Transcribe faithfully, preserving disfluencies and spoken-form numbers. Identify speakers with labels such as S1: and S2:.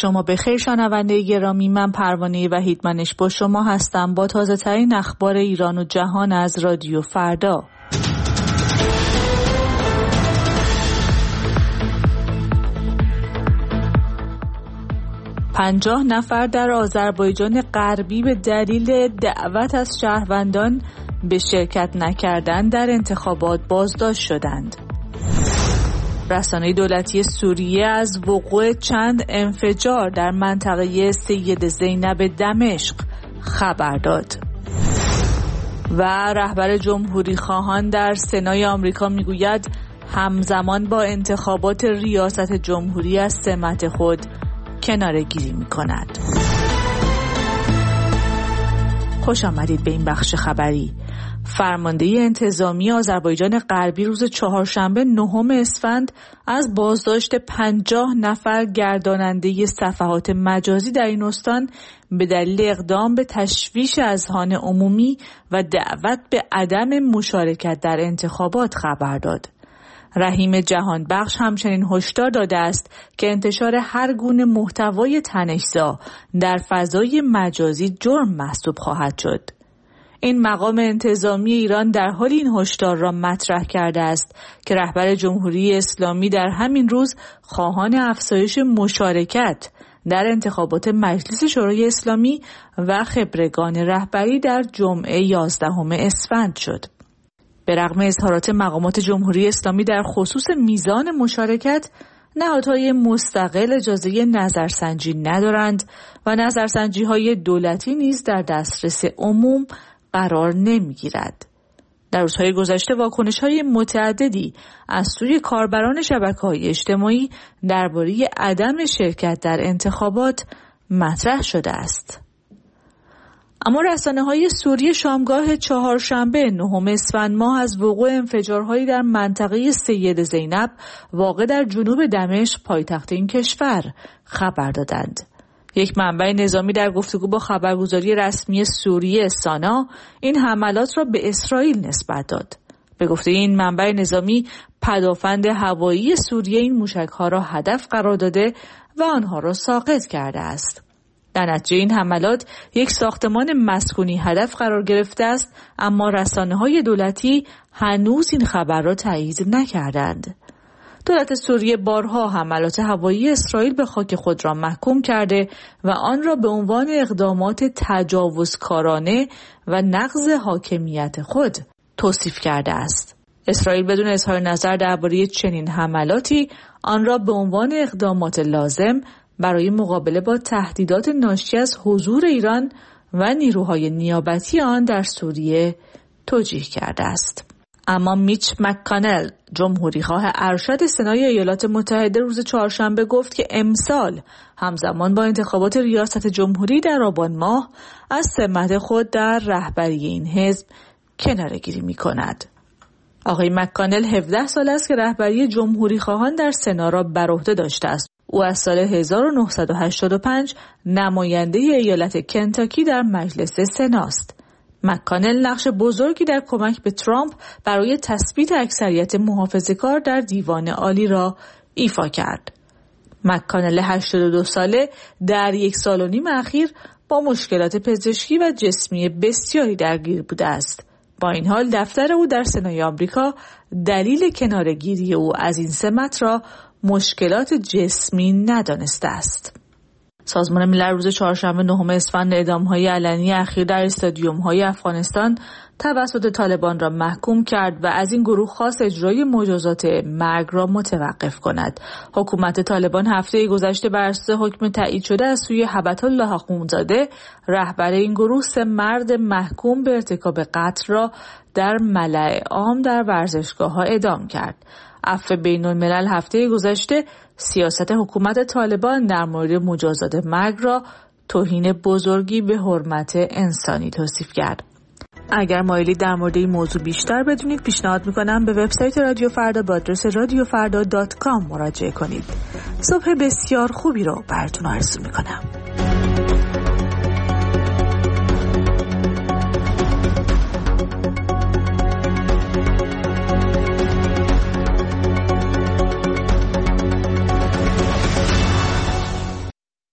S1: شما بخیر شنونده گرامی، من پروانه وحیدمنش با شما هستم با تازه ترین اخبار ایران و جهان از رادیو فردا. پنجاه نفر در آذربایجان غربی به دلیل دعوت از شهروندان به شرکت نکردن در انتخابات بازداشت شدند. رسانه دولتی سوریه از وقوع چند انفجار در منطقه سید زینب دمشق خبر داد. و رهبر جمهوری خواهان در سنای آمریکا میگوید همزمان با انتخابات ریاست جمهوری از سمت خود کناره‌گیری می‌کند. خوش آمدید به این بخش خبری. فرمانده انتظامی آذربایجان غربی روز چهارشنبه نهم اسفند از بازداشت پنجاه نفر گرداننده صفحات مجازی در این استان به دلیل اقدام به تشویش اذهان عمومی و دعوت به عدم مشارکت در انتخابات خبر داد. رحیم جهانبخش همچنین هشدار داده است که انتشار هر گونه محتوای طنزآمیز در فضای مجازی جرم محسوب خواهد شد. این مقام انتظامی ایران در حال این هشدار را مطرح کرده است که رهبر جمهوری اسلامی در همین روز خواهان افزایش مشارکت در انتخابات مجلس شورای اسلامی و خبرگان رهبری در جمعه یازدهم اسفند شد. به رغم اظهارات مقامات جمهوری اسلامی در خصوص میزان مشارکت، نهادهای مستقل اجازه نظرسنجی ندارند و نظرسنجی‌های دولتی نیز در دسترس عموم قرار نمی‌گیرد. در روزهای گذشته واکنش‌های متعددی از سوی کاربران شبکه‌های اجتماعی درباره عدم شرکت در انتخابات مطرح شده است. اما رسانه‌های سوریه شامگاه چهارشنبه نهم اسفند ماه از وقوع انفجارهایی در منطقه سید زینب واقع در جنوب دمشق پایتخت این کشور خبر دادند. یک منبع نظامی در گفتگو با خبرگزاری رسمی سوریه سانا این حملات را به اسرائیل نسبت داد. به گفته این منبع نظامی، پدافند هوایی سوریه این موشک‌ها را هدف قرار داده و آنها را ساقط کرده است. در نتیجه این حملات یک ساختمان مسکونی هدف قرار گرفته است، اما رسانه‌های دولتی هنوز این خبر را تایید نکردند. دولت سوریه بارها حملات هوایی اسرائیل به خاک خود را محکوم کرده و آن را به عنوان اقدامات تجاوزکارانه و نقض حاکمیت خود توصیف کرده است. اسرائیل بدون اظهار نظر درباره چنین حملاتی آن را به عنوان اقدامات لازم برای مقابله با تهدیدات ناشی از حضور ایران و نیروهای نیابتی آن در سوریه توجیه کرده است. اما میچ مک‌کانل، جمهوری خواه ارشد سنای ایالات متحده، روز چهارشنبه گفت که امسال همزمان با انتخابات ریاست جمهوری در آبان ماه از سمت خود در رهبری این حزب کناره‌گیری می‌کند. آقای مک‌کانل هفده سال است که رهبری جمهوری خواهان در سنا را بر عهده داشته است. او از سال هزار و نهصد و هشتاد و پنج نماینده ایالت کنتاکی در مجلس سناست. مک‌کانل نقش بزرگی در کمک به ترامپ برای تثبیت اکثریت محافظه‌کار در دیوان عالی را ایفا کرد. مک‌کانل هشتاد و دو ساله در یک سال و نیم اخیر با مشکلات پزشکی و جسمی بسیاری درگیر بوده است. با این حال دفتر او در سنای آمریکا دلیل کناره‌گیری او از این سمت را مشکلات جسمی ندانسته است. سازمان ملل روز چهارشنبه نهم اسفند اعدام‌های علنی اخیر در استادیوم‌های افغانستان توسط طالبان را محکوم کرد و از این گروه خواست اجرای مجازات مرگ را متوقف کند. حکومت طالبان هفته گذشته بر اساس حکم تایید شده از سوی هبت الله اخونزاده، رهبر این گروه، سه مرد محکوم به ارتکاب قتل را در ملأ عام در ورزشگاه‌ها اعدام کرد. عفو بین الملل هفته گذشته سیاست حکومت طالبان در مورد مجازات مرگ را توهین بزرگی به حرمت انسانی توصیف کرد. اگر مایلید در مورد این موضوع بیشتر بدونید، پیشنهاد میکنم به وبسایت رادیو فردا با آدرس رادیو فردا دات کام مراجعه کنید. صبح بسیار خوبی رو براتون آرزو میکنم.